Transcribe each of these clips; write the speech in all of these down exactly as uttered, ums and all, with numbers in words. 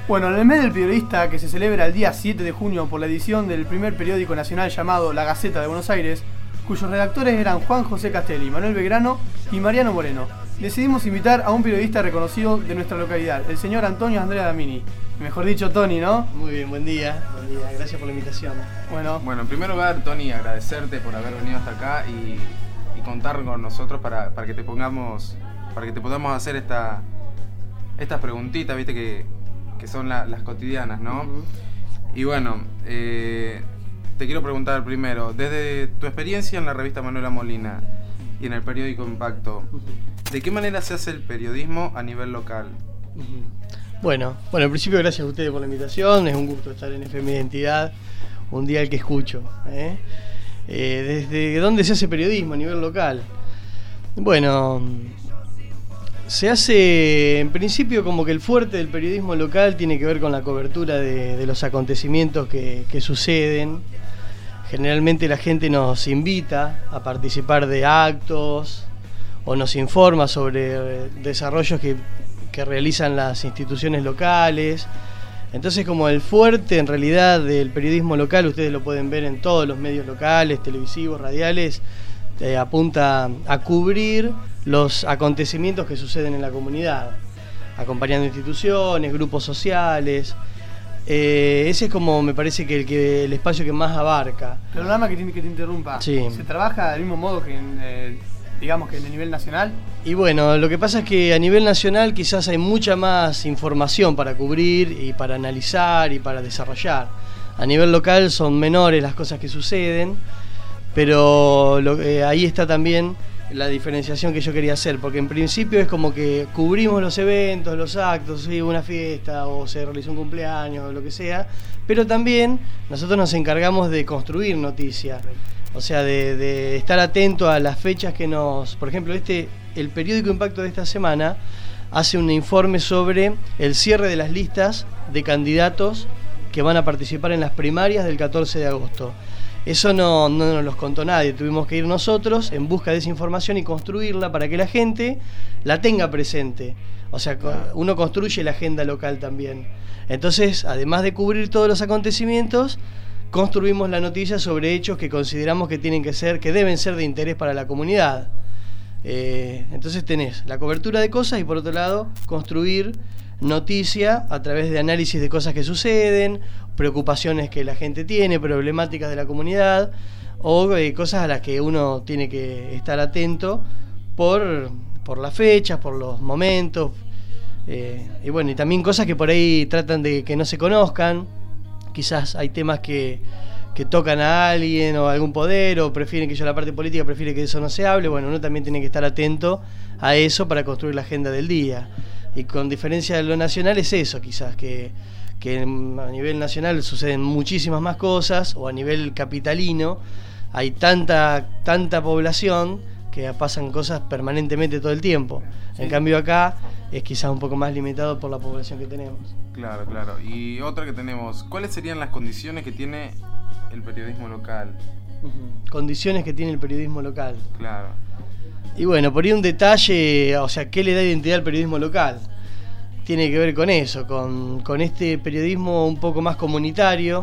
Bueno, en el mes del periodista, que se celebra el día siete de junio por la edición del primer periódico nacional llamado La Gaceta de Buenos Aires, cuyos redactores eran Juan José Castelli, Manuel Belgrano y Mariano Moreno, decidimos invitar a un periodista reconocido de nuestra localidad, el señor Antonio Andrea Damini. Mejor dicho, Tony, ¿no? Muy bien, buen día. Buen día, gracias por la invitación. Bueno, bueno en primer lugar, Tony, agradecerte por haber venido hasta acá y, y contar con nosotros para, para que te pongamos, para que te podamos hacer esta, estas preguntitas, viste, que, que son la, las cotidianas, ¿no? Uh-huh. Y bueno, eh, te quiero preguntar primero, desde tu experiencia en la revista Manuela Molina y en el periódico Impacto, ¿de qué manera se hace el periodismo a nivel local? Bueno, bueno, en principio gracias a ustedes por la invitación, es un gusto estar en F M Identidad, un día al que escucho. ¿eh? Eh, ¿Desde dónde se hace periodismo a nivel local? Bueno, se hace en principio como que el fuerte del periodismo local tiene que ver con la cobertura de, de los acontecimientos que, que suceden. Generalmente la gente nos invita a participar de actos o nos informa sobre desarrollos que, que realizan las instituciones locales. Entonces, como el fuerte en realidad del periodismo local, ustedes lo pueden ver en todos los medios locales, televisivos, radiales, eh, apunta a cubrir los acontecimientos que suceden en la comunidad, acompañando instituciones, grupos sociales. Eh, ese es como me parece que el, que el espacio que más abarca. Pero nada más que te, que te interrumpa. Sí. ¿Se trabaja del mismo modo que en, eh, digamos que en el nivel nacional? Y bueno, lo que pasa es que a nivel nacional quizás hay mucha más información para cubrir y para analizar y para desarrollar. A nivel local son menores las cosas que suceden, pero lo, eh, ahí está también la diferenciación que yo quería hacer, porque en principio es como que cubrimos los eventos, los actos, ¿sí? Una fiesta o se realizó un cumpleaños o lo que sea, pero también nosotros nos encargamos de construir noticias, o sea, de, de estar atento a las fechas que nos... Por ejemplo, este el periódico Impacto de esta semana hace un informe sobre el cierre de las listas de candidatos que van a participar en las primarias del catorce de agosto. Eso no, no nos los contó nadie, tuvimos que ir nosotros en busca de esa información y construirla para que la gente la tenga presente. O sea, uno construye la agenda local también. Entonces, además de cubrir todos los acontecimientos, construimos la noticia sobre hechos que consideramos que tienen que ser, que deben ser de interés para la comunidad. Eh, entonces tenés la cobertura de cosas y por otro lado, construir noticia a través de análisis de cosas que suceden, preocupaciones que la gente tiene, problemáticas de la comunidad o eh, cosas a las que uno tiene que estar atento por, por las fechas, por los momentos eh, y bueno, y también cosas que por ahí tratan de que no se conozcan. Quizás hay temas que, que tocan a alguien o a algún poder o prefieren que yo la parte política prefiere que eso no se hable. Bueno, uno también tiene que estar atento a eso para construir la agenda del día. Y con diferencia de lo nacional es eso, quizás, que, que a nivel nacional suceden muchísimas más cosas, o a nivel capitalino hay tanta, tanta población que pasan cosas permanentemente todo el tiempo. Sí. En cambio acá es quizás un poco más limitado por la población que tenemos. Claro, claro. Y otra que tenemos, ¿cuáles serían las condiciones que tiene el periodismo local? Uh-huh. Condiciones que tiene el periodismo local. Claro. Y bueno, por ahí un detalle, o sea, ¿qué le da identidad al periodismo local? Tiene que ver con eso, con, con este periodismo un poco más comunitario.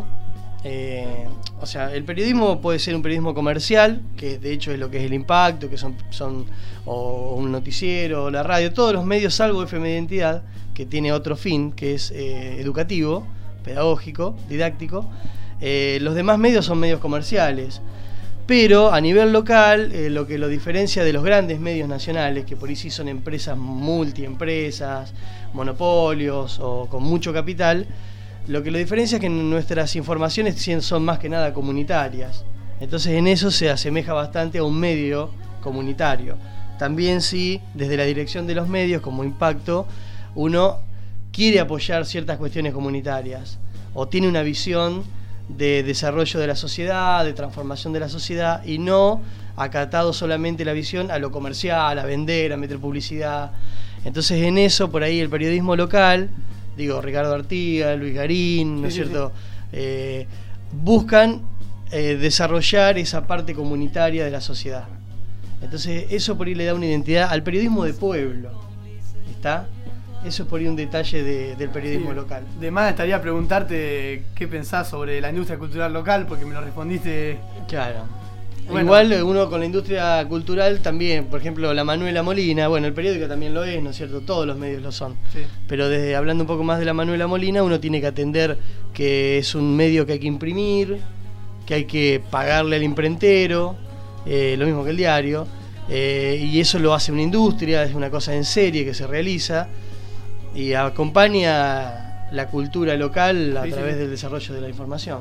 Eh, o sea, el periodismo puede ser un periodismo comercial, que de hecho es lo que es el Impacto, que son, son o un noticiero, o la radio, todos los medios salvo F M Identidad, que tiene otro fin, que es eh, educativo, pedagógico, didáctico. Eh, los demás medios son medios comerciales. Pero a nivel local, eh, lo que lo diferencia de los grandes medios nacionales, que por ahí sí son empresas multiempresas, monopolios o con mucho capital, lo que lo diferencia es que nuestras informaciones son más que nada comunitarias. Entonces en eso se asemeja bastante a un medio comunitario. También sí, desde la dirección de los medios como Impacto, uno quiere apoyar ciertas cuestiones comunitarias o tiene una visión de desarrollo de la sociedad, de transformación de la sociedad, y no acatado solamente la visión a lo comercial, a vender, a meter publicidad. Entonces en eso, por ahí el periodismo local, digo, Ricardo Artiga, Luis Garín, ¿no es cierto? Eh, buscan eh, desarrollar esa parte comunitaria de la sociedad. Entonces eso por ahí le da una identidad al periodismo de pueblo, ¿está? Eso es por ahí un detalle de, del periodismo Sí, local. De más estaría preguntarte qué pensás sobre la industria cultural local, porque me lo respondiste. Claro. Bueno. Igual uno con la industria cultural también, por ejemplo, la Manuela Molina, bueno, el periódico también lo es, ¿no es cierto? Todos los medios lo son. Sí. Pero desde hablando un poco más de la Manuela Molina, uno tiene que atender que es un medio que hay que imprimir, que hay que pagarle al imprentero, eh, lo mismo que el diario, eh, y eso lo hace una industria, es una cosa en serie que se realiza y acompaña la cultura local a Sí, través sí. del desarrollo de la información.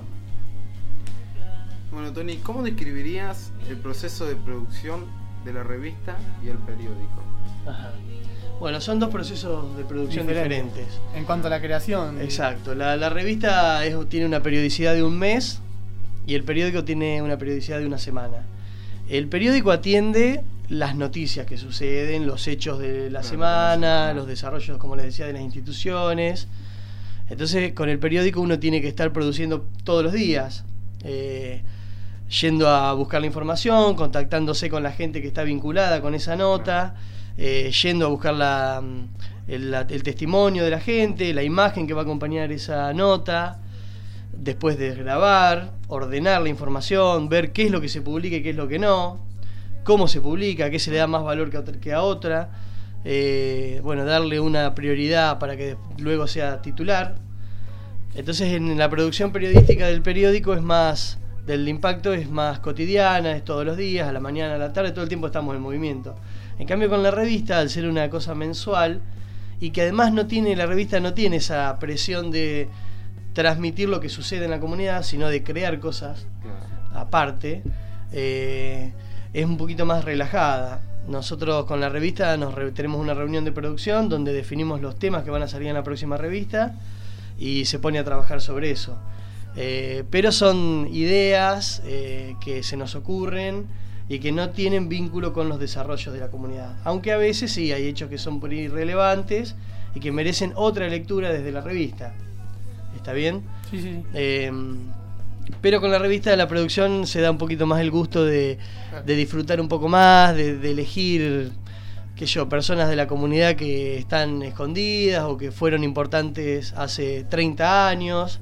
Bueno, Tony, ¿cómo describirías el proceso de producción de la revista y el periódico? Ajá. Bueno, son dos procesos de producción Diferente. diferentes. En cuanto a la creación. Exacto, la, la revista es- tiene una periodicidad de un mes y el periódico tiene una periodicidad de una semana. El periódico atiende las noticias que suceden, los hechos de la Claro, semana, de la semana. los desarrollos, como les decía, de las instituciones. Entonces, con el periódico uno tiene que estar produciendo todos los días, eh, yendo a buscar la información, contactándose con la gente que está vinculada con esa nota, eh, yendo a buscar la, el, la- el testimonio de la gente, la imagen que va a acompañar esa nota, después de grabar, ordenar la información, ver qué es lo que se publica y qué es lo que no, cómo se publica, qué se le da más valor que a otra, que a otra, eh, bueno, darle una prioridad para que luego sea titular. Entonces, en la producción periodística del periódico es más, del impacto es más cotidiana, es todos los días, a la mañana, a la tarde, todo el tiempo estamos en movimiento. En cambio, con la revista, al ser una cosa mensual, y que además no tiene, la revista no tiene esa presión de transmitir lo que sucede en la comunidad, sino de crear cosas Claro. aparte, eh, es un poquito más relajada. Nosotros con la revista nos re- tenemos una reunión de producción donde definimos los temas que van a salir en la próxima revista y se pone a trabajar sobre eso. Eh, pero son ideas eh, que se nos ocurren y que no tienen vínculo con los desarrollos de la comunidad. Aunque a veces sí hay hechos que son por ahí relevantes y que merecen otra lectura desde la revista. ¿Está bien? Sí, sí, sí. Eh, pero con la revista de la producción se da un poquito más el gusto de, de disfrutar un poco más, de, de elegir, qué sé yo, personas de la comunidad que están escondidas o que fueron importantes hace treinta años,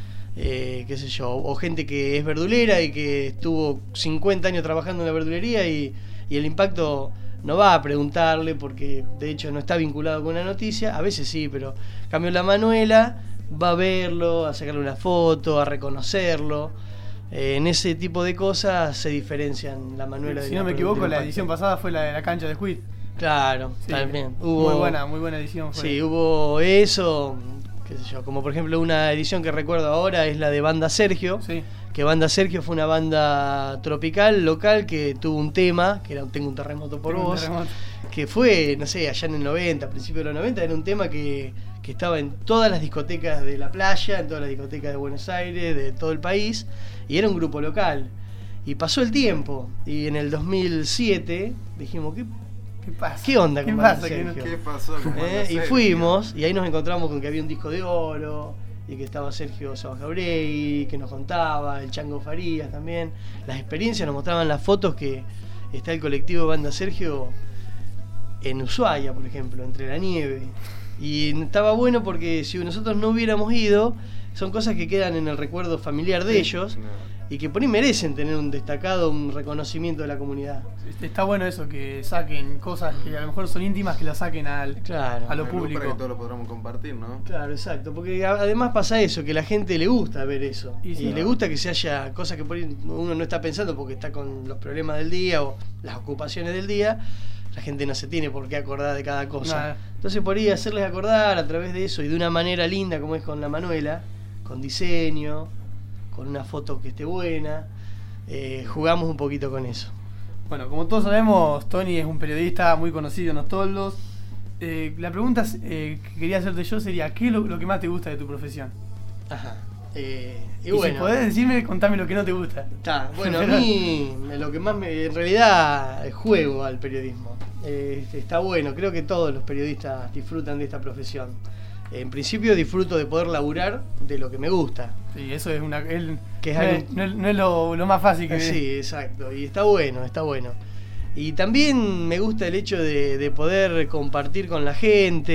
eh, qué sé yo, o gente que es verdulera y que estuvo cincuenta años trabajando en la verdulería y, y el impacto no va a preguntarle porque de hecho no está vinculado con una noticia, a veces sí, pero en cambio la Manuela va a verlo, a sacarle una foto, a reconocerlo. Eh, en ese tipo de cosas se diferencian la Manuela de Si la no me produ- equivoco, del la impacto. edición pasada fue la de la cancha de Squid. Claro, Sí, también. Muy buena, muy buena edición fue. Sí, hubo eso, qué sé yo, como por ejemplo una edición que recuerdo ahora es la de Banda Sergio, Sí. que Banda Sergio fue una banda tropical, local, que tuvo un tema, que era Tengo un terremoto por Tengo un vos, terremoto. que fue, no sé, allá en el noventa, a principios de los noventa, era un tema que, que estaba en todas las discotecas de la playa, en todas las discotecas de Buenos Aires, de todo el país, y era un grupo local. Y pasó el tiempo, y en el dos mil siete dijimos, ¿qué, ¿Qué pasa? qué onda ¿Qué con pasa? Banda Que no- Sergio? ¿Qué pasó con Banda ¿Eh? Y Sergio? fuimos, y ahí nos encontramos con que había un disco de oro, y que estaba Sergio Sabajabregui, que nos contaba, el Chango Farías también. Las experiencias nos mostraban las fotos que está el colectivo Banda Sergio en Ushuaia, por ejemplo, entre la nieve. Y estaba bueno porque si nosotros no hubiéramos ido, son cosas que quedan en el recuerdo familiar de Sí, ellos Claro. y que por ahí merecen tener un destacado, un reconocimiento de la comunidad. Está bueno eso, que saquen cosas que a lo mejor son íntimas, que las saquen al, Claro. a lo Al grupo público. Para que todos lo podamos compartir, ¿no? Claro, exacto, porque a- además pasa eso, que a la gente le gusta ver eso, Y y, sí. le gusta que se haya cosas que por ahí uno no está pensando porque está con los problemas del día o las ocupaciones del día, la gente no se tiene por qué acordar de cada cosa. Nada. Entonces por ahí hacerles acordar a través de eso y de una manera linda como es con la Manuela, con diseño, con una foto que esté buena, eh, jugamos un poquito con eso. Bueno, como todos sabemos, Tony es un periodista muy conocido en los toldos. Eh, la pregunta eh, que quería hacerte yo sería, ¿qué es lo, lo que más te gusta de tu profesión? Ajá. Eh, y, Y, bueno. si podés decirme, contame lo que no te gusta. Está, bueno, a mí lo que más me. En realidad juego al periodismo. Eh, está bueno, creo que todos los periodistas disfrutan de esta profesión. En principio disfruto de poder laburar de lo que me gusta. Sí, eso es una. el- Que es no, algo- es, no es- no es lo, lo más fácil que Sí, exacto. Y está bueno, está bueno. Y también me gusta el hecho de, de poder compartir con la gente,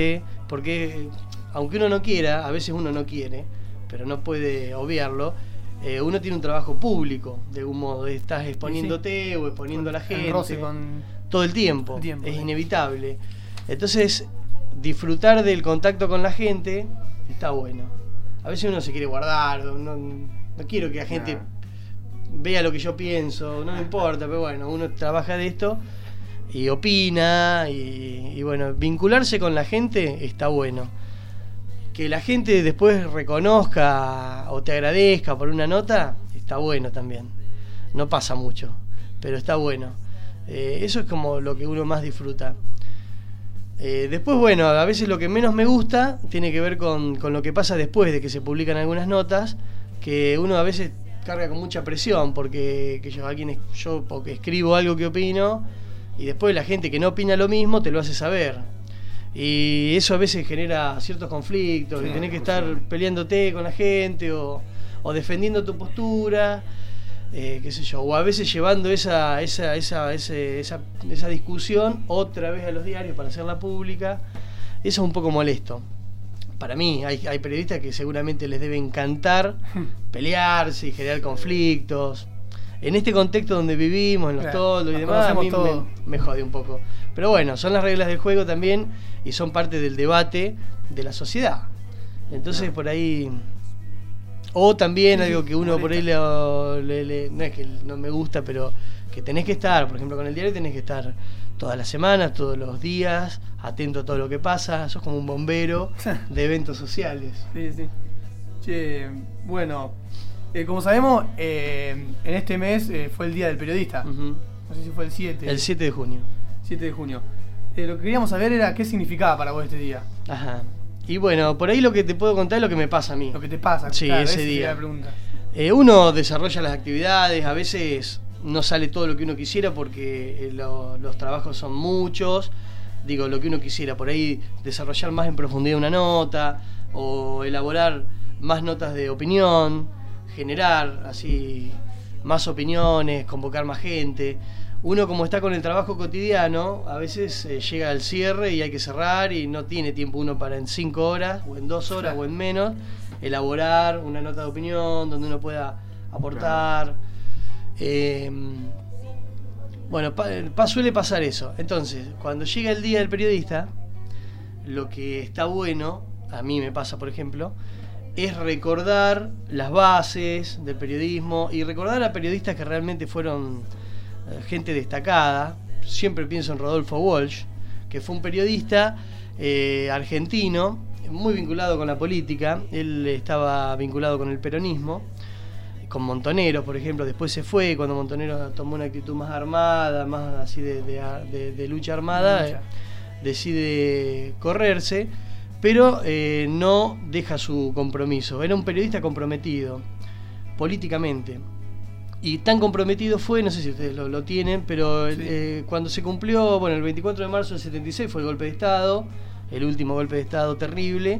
porque aunque uno no quiera, a veces uno no quiere, pero no puede obviarlo, eh, uno tiene un trabajo público, de algún modo, estás exponiéndote sí. o exponiendo a la gente con... todo el tiempo, el tiempo es sí. inevitable. Entonces, disfrutar del contacto con la gente está bueno. A veces uno se quiere guardar, no, no quiero que la gente nah. vea lo que yo pienso, no me importa, pero bueno, uno trabaja de esto y opina y, y bueno, vincularse con la gente está bueno. Que la gente después reconozca o te agradezca por una nota, está bueno también. No pasa mucho, pero está bueno. Eh, eso es como lo que uno más disfruta. Eh, después, bueno, a veces lo que menos me gusta tiene que ver con, con lo que pasa después de que se publican algunas notas, que uno a veces carga con mucha presión, porque que yo, alguien, yo porque escribo algo que opino, y después la gente que no opina lo mismo te lo hace saber. Y eso a veces genera ciertos conflictos, sí, y tenés que estar peleándote con la gente o, o defendiendo tu postura, eh, qué sé yo, o a veces llevando esa, esa, esa, ese, esa, esa discusión otra vez a los diarios para hacerla pública. Eso es un poco molesto. Para mí, hay, hay periodistas que seguramente les debe encantar pelearse y generar conflictos. En este contexto donde vivimos, en los claro, toldos y demás, a mí me, me jode un poco. Pero bueno, son las reglas del juego también y son parte del debate de la sociedad. Entonces, no. por ahí... O también sí, algo que uno por ahí le, le, le... No es que no me gusta, pero que tenés que estar, por ejemplo, con el diario tenés que estar todas las semanas, todos los días, atento a todo lo que pasa. Sos como un bombero de eventos sociales. Sí, sí. Che, bueno... Eh, como sabemos, eh, en este mes eh, fue el Día del Periodista. Uh-huh. No sé si fue el siete. El siete de junio. siete de junio. Eh, lo que queríamos saber era qué significaba para vos este día. Ajá. Y bueno, por ahí lo que te puedo contar es lo que me pasa a mí. Lo que te pasa, sí, claro, ese día. La pregunta. Eh, uno desarrolla las actividades, a veces no sale todo lo que uno quisiera porque eh, lo, los trabajos son muchos. Digo, lo que uno quisiera, por ahí desarrollar más en profundidad una nota o elaborar más notas de opinión, generar así más opiniones, convocar más gente. Uno, como está con el trabajo cotidiano, a veces eh, llega al cierre y hay que cerrar y no tiene tiempo uno para en cinco horas o en dos horas o en menos elaborar una nota de opinión donde uno pueda aportar. Eh, bueno, pa, pa, suele pasar eso. Entonces, cuando llega el Día del Periodista, lo que está bueno, a mí me pasa por ejemplo, es recordar las bases del periodismo y recordar a periodistas que realmente fueron eh, gente destacada. Siempre pienso en Rodolfo Walsh, que fue un periodista eh, argentino, muy vinculado con la política. Él estaba vinculado con el peronismo, con Montoneros, por ejemplo. Después se fue, cuando Montoneros tomó una actitud más armada, más así de, de, de, de lucha armada, de lucha. Eh, decide correrse. Pero eh, no deja su compromiso. Era un periodista comprometido políticamente. Y tan comprometido fue, no sé si ustedes lo, lo tienen, pero sí. eh, cuando se cumplió, bueno, el veinticuatro de marzo del setenta y seis fue el golpe de Estado, el último golpe de Estado terrible.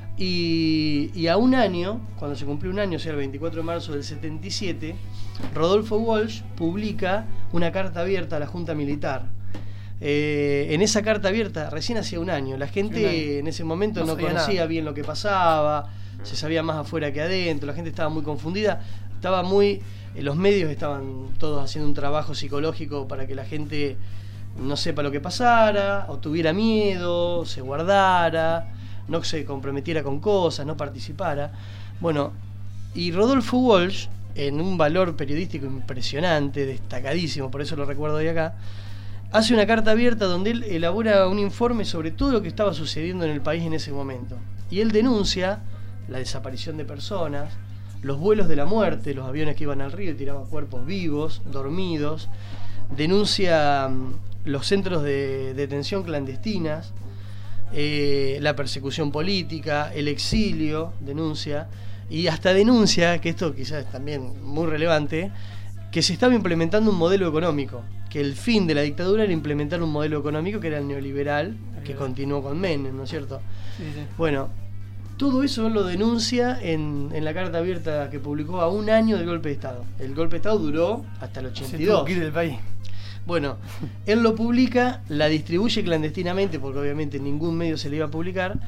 Y, y a un año, cuando se cumplió un año, o sea, el veinticuatro de marzo del setenta y siete, Rodolfo Walsh publica una carta abierta a la Junta Militar. Eh, en esa carta abierta, recién hacía un año, la gente un año. en ese momento no, no conocía nada. bien lo que pasaba, se sabía más afuera que adentro, la gente estaba muy confundida, estaba muy, eh, los medios estaban todos haciendo un trabajo psicológico para que la gente no sepa lo que pasara, o tuviera miedo, se guardara, no se comprometiera con cosas, no participara. Bueno, y Rodolfo Walsh, en un valor periodístico impresionante, destacadísimo, por eso lo recuerdo de acá, hace una carta abierta donde él elabora un informe sobre todo lo que estaba sucediendo en el país en ese momento. Y él denuncia la desaparición de personas, los vuelos de la muerte, los aviones que iban al río y tiraban cuerpos vivos, dormidos. Denuncia um, los centros de detención clandestinas, eh, la persecución política, el exilio, denuncia. Y hasta denuncia, que esto quizás es también muy relevante, que se estaba implementando un modelo económico, que el fin de la dictadura era implementar un modelo económico que era el neoliberal, que continuó con Menem, ¿no es cierto? Sí, sí. Bueno, todo eso él lo denuncia en, en la carta abierta que publicó a un año del golpe de Estado. El golpe de Estado duró hasta el ochenta y dos. Se tuvo que ir del país. Bueno, él lo publica, la distribuye clandestinamente, porque obviamente ningún medio se le iba a publicar,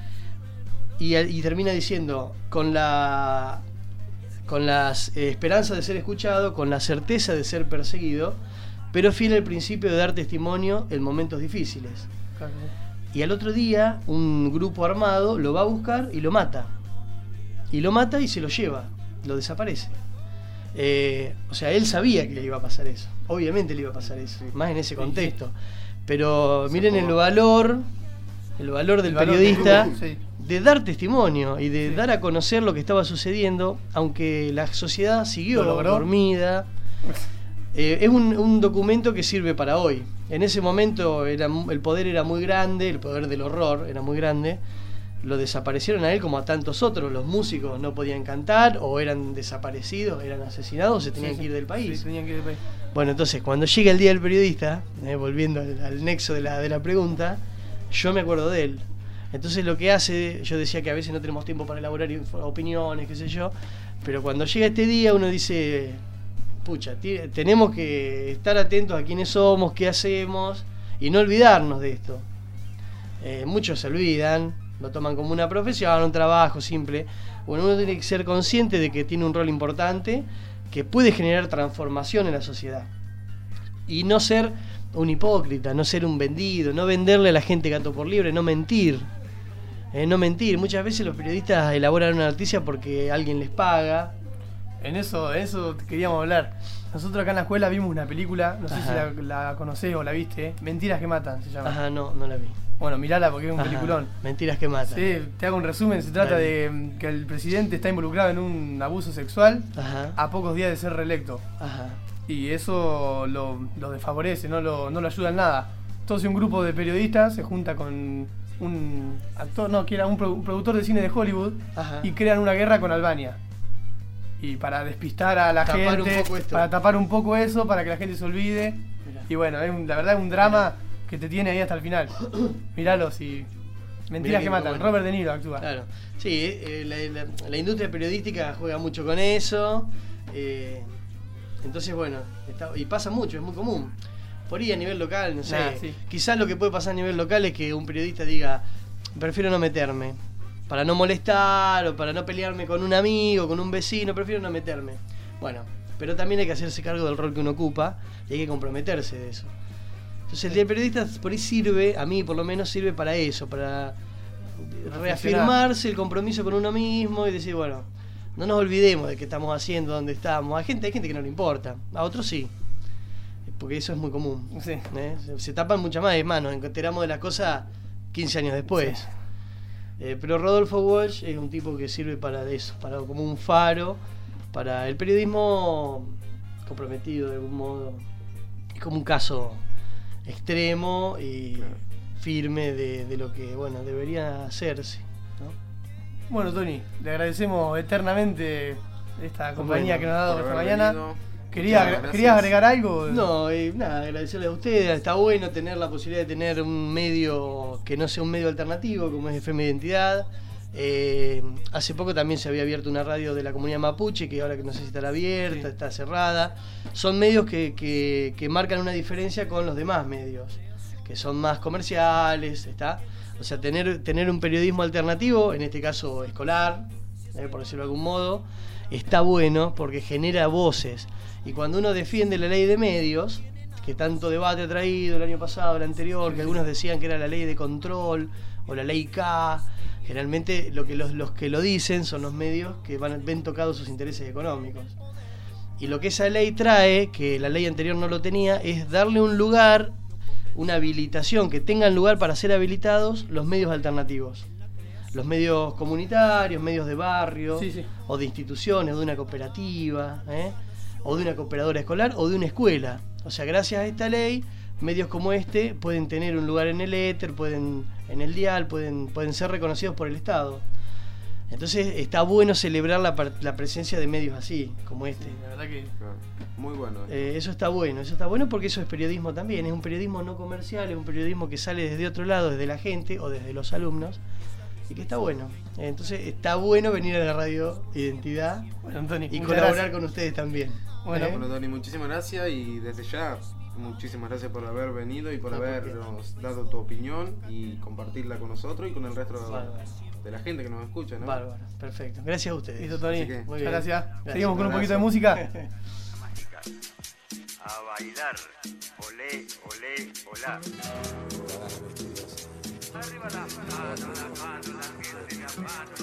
y, y termina diciendo, con la con las eh, esperanzas de ser escuchado, con la certeza de ser perseguido, pero fiel al principio de dar testimonio en momentos difíciles. Claro. Y al otro día, un grupo armado lo va a buscar y lo mata. Y lo mata y se lo lleva, lo desaparece. Eh, o sea, él sabía que le iba a pasar eso. Obviamente le iba a pasar eso, más en ese contexto. Pero miren el valor, el valor del el valor periodista de, sí. de dar testimonio y de sí. dar a conocer lo que estaba sucediendo, aunque la sociedad siguió dormida. Eh, es un, un documento que sirve para hoy. En ese momento era, el poder era muy grande, el poder del horror era muy grande. Lo desaparecieron a él como a tantos otros. Los músicos no podían cantar, o eran desaparecidos, eran asesinados, o se tenían sí, que ir del país. Sí, tenían que ir del país. Bueno, entonces cuando llega el Día del Periodista, eh, volviendo al, al nexo de la, de la pregunta, yo me acuerdo de él. Entonces lo que hace, yo decía que a veces no tenemos tiempo para elaborar opiniones, qué sé yo, pero cuando llega este día uno dice, pucha, t- tenemos que estar atentos a quiénes somos, qué hacemos, y no olvidarnos de esto. Eh, muchos se olvidan, lo toman como una profesión, un trabajo simple. Bueno, uno tiene que ser consciente de que tiene un rol importante, que puede generar transformación en la sociedad. Y no ser un hipócrita, no ser un vendido, no venderle a la gente gato por liebre, no mentir. Eh, no mentir. Muchas veces los periodistas elaboran una noticia porque alguien les paga. En eso, en eso queríamos hablar. Nosotros acá en la escuela vimos una película, no sé Ajá. si la, la conocés o la viste, Mentiras que matan se llama. Ajá, no, no la vi. Bueno, mirala porque es un Ajá. peliculón. Mentiras que matan. Sí, te hago un resumen. Se trata Dale. de que el presidente está involucrado en un abuso sexual Ajá. a pocos días de ser reelecto. Ajá. Y eso lo, lo desfavorece, no lo, no lo ayuda en nada. Entonces un grupo de periodistas se junta con un actor, no, que era un, pro, un productor de cine de Hollywood Ajá. y crean una guerra con Albania. Y para despistar a la tapar gente, un poco esto. para tapar un poco eso, para que la gente se olvide. Mirá. Y bueno, es un, la verdad es un drama Mirá. que te tiene ahí hasta el final. Míralo, si... Mentiras que matan, bueno. Robert De Niro actúa. Claro, sí, eh, la, la, la industria periodística juega mucho con eso. Eh, entonces, bueno, está, y pasa mucho, es muy común. Por ahí a nivel local, no sé. Nah, sí. Quizás lo que puede pasar a nivel local es que un periodista diga, prefiero no meterme. Para no molestar o para no pelearme con un amigo, con un vecino, prefiero no meterme. Bueno, pero también hay que hacerse cargo del rol que uno ocupa y hay que comprometerse de eso. Entonces el Día del Periodista por ahí sirve, a mí por lo menos sirve para eso, para reafirmarse el compromiso con uno mismo y decir, bueno, no nos olvidemos de qué estamos haciendo, dónde estamos. Hay gente, hay gente que no le importa, a otros sí, porque eso es muy común. Sí. ¿eh? Se, se tapan muchas más, es más, nos enteramos de las cosas quince años después. Sí. Eh, pero Rodolfo Walsh es un tipo que sirve para eso, para como un faro, para el periodismo comprometido de algún modo. Es como un caso extremo y claro. firme de, de lo que bueno debería hacerse, ¿no? Bueno, Tony, le agradecemos eternamente esta compañía bueno, que nos ha dado esta mañana. ¿Quería, ¿Querías agregar algo? No, eh, nada, agradecerles a ustedes. Está bueno tener la posibilidad de tener un medio que no sea un medio alternativo como es F M Identidad. Eh, hace poco también se había abierto una radio de la comunidad mapuche, que ahora que no sé si estará abierta, sí. está cerrada. Son medios que, que, que marcan una diferencia con los demás medios, que son más comerciales, ¿está? O sea, tener, tener un periodismo alternativo, en este caso escolar, eh, por decirlo de algún modo, está bueno porque genera voces. Y cuando uno defiende la ley de medios, que tanto debate ha traído el año pasado, el anterior, que algunos decían que era la ley de control o la ley K, generalmente lo que los, los que lo dicen son los medios que van, ven tocados sus intereses económicos. Y lo que esa ley trae, que la ley anterior no lo tenía, es darle un lugar, una habilitación, que tengan lugar para ser habilitados los medios alternativos. Los medios comunitarios, medios de barrio, sí, sí. o de instituciones, o de una cooperativa, ¿eh? o de una cooperadora escolar, o de una escuela. O sea, gracias a esta ley, medios como este pueden tener un lugar en el éter, pueden en el dial, pueden, pueden ser reconocidos por el Estado. Entonces está bueno celebrar la, la presencia de medios así, como este. Sí, la verdad que muy bueno. Eh, eso está bueno, eso está bueno porque eso es periodismo también, es un periodismo no comercial, es un periodismo que sale desde otro lado, desde la gente o desde los alumnos, y que está bueno. Eh, entonces está bueno venir a la radio Identidad bueno, Tony, y colaborar gracias. con ustedes también. Bueno, ¿Eh? bueno, Tony, muchísimas gracias y desde ya Muchísimas gracias por haber venido y por No, habernos dado tu opinión y compartirla con nosotros y con el resto Bárbaro. de la gente que nos escucha, ¿no? Bárbaro, perfecto. Gracias a ustedes. Listo, Tony. Así que- Muchas Muy bien. gracias. Gracias. Seguimos con un Un poquito de abrazo. música. A bailar, olé, olé, olá. Arriba las manos, las manos, la gente, las manos.